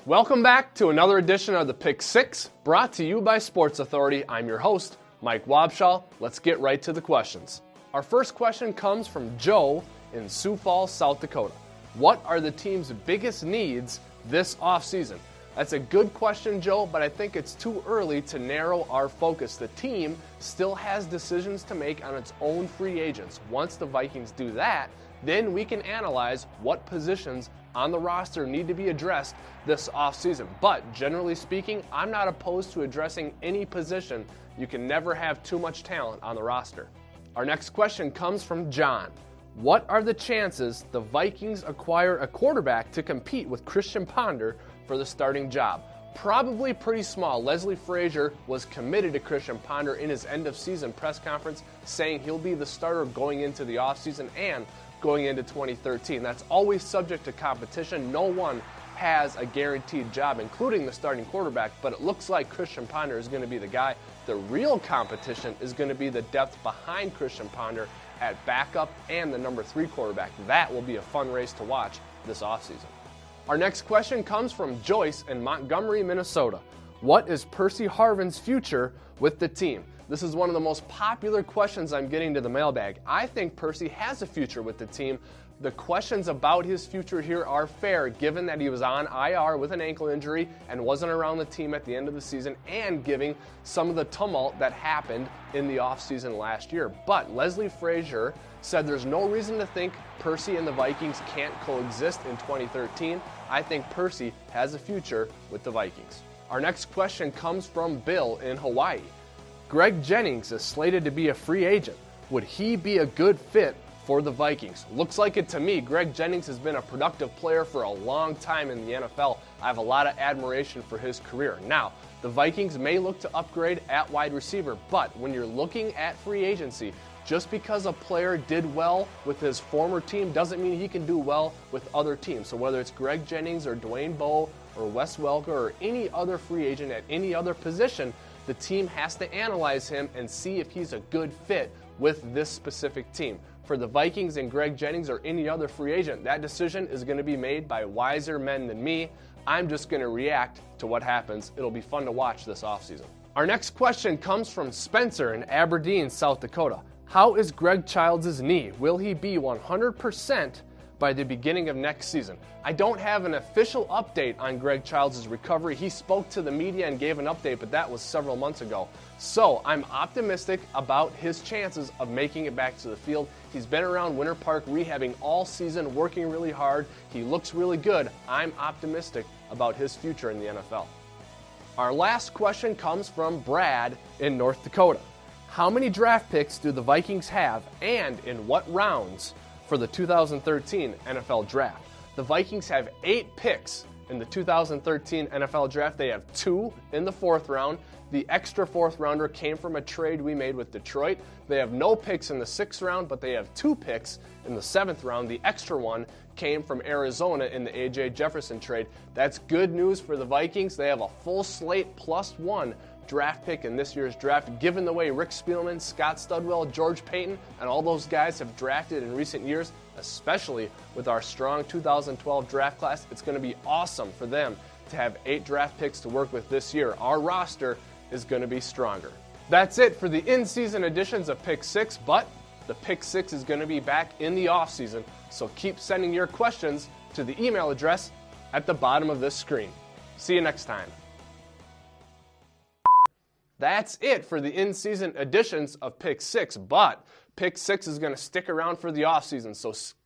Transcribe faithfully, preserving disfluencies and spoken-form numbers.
Welcome back to another edition of the Pick Six, brought to you by Sports Authority. I'm your host, Mike Wobschall. Let's get right to the questions. Our first question comes from Joe in Sioux Falls, South Dakota. What are the team's biggest needs this offseason? That's a good question, Joe, but I think it's too early to narrow our focus. The team still has decisions to make on its own free agents. Once the Vikings do that, then we can analyze what positions on the roster need to be addressed this offseason. But generally speaking, I'm not opposed to addressing any position. You can never have too much talent on the roster. Our next question comes from John. What are the chances the Vikings acquire a quarterback to compete with Christian Ponder for the starting job? Probably pretty small. Leslie Frazier was committed to Christian Ponder in his end-of-season press conference, saying he'll be the starter going into the offseason and going into twenty thirteen. That's always subject to competition. No one has a guaranteed job, including the starting quarterback, but it looks like Christian Ponder is going to be the guy. The real competition is going to be the depth behind Christian Ponder at backup and the number three quarterback. That will be a fun race to watch this offseason. Our next question comes from Joyce in Montgomery, Minnesota. What is Percy Harvin's future with the team? This is one of the most popular questions I'm getting to the mailbag. I think Percy has a future with the team. The questions about his future here are fair, given that he was on I R with an ankle injury and wasn't around the team at the end of the season, and giving some of the tumult that happened in the offseason last year. But Leslie Frazier said there's no reason to think Percy and the Vikings can't coexist in twenty thirteen. I think Percy has a future with the Vikings. Our next question comes from Bill in Hawaii. Greg Jennings is slated to be a free agent. Would he be a good fit for the Vikings? Looks like it to me. Greg Jennings has been a productive player for a long time in the N F L. I have a lot of admiration for his career. Now, the Vikings may look to upgrade at wide receiver, but when you're looking at free agency, just because a player did well with his former team doesn't mean he can do well with other teams. So whether it's Greg Jennings or Dwayne Bowe or Wes Welker or any other free agent at any other position, the team has to analyze him and see if he's a good fit with this specific team. For the Vikings and Greg Jennings or any other free agent, that decision is going to be made by wiser men than me. I'm just going to react to what happens. It'll be fun to watch this offseason. Our next question comes from Spencer in Aberdeen, South Dakota. How is Greg Childs' knee? Will he be one hundred percent by the beginning of next season? I don't have an official update on Greg Childs' recovery. He spoke to the media and gave an update, but that was several months ago. So I'm optimistic about his chances of making it back to the field. He's been around Winter Park rehabbing all season, working really hard. He looks really good. I'm optimistic about his future in the N F L. Our last question comes from Brad in North Dakota. How many draft picks do the Vikings have, and in what rounds for the two thousand thirteen N F L Draft? The Vikings have eight picks in the two thousand thirteen N F L Draft. They have two in the fourth round. The extra fourth rounder came from a trade we made with Detroit. They have no picks in the sixth round, but they have two picks in the seventh round. The extra one came from Arizona in the A J Jefferson trade. That's good news for the Vikings. They have a full slate plus one draft pick in this year's draft. Given the way Rick Spielman, Scott Studwell, George Payton, and all those guys have drafted in recent years, especially with our strong two thousand twelve draft class, it's going to be awesome for them to have eight draft picks to work with this year. Our roster is going to be stronger. That's it for the in-season editions of Pick Six, but the Pick Six is going to be back in the offseason, so keep sending your questions to the email address at the bottom of this screen. See you next time. That's it for the in-season editions of Pick Six, but Pick Six is going to stick around for the offseason, so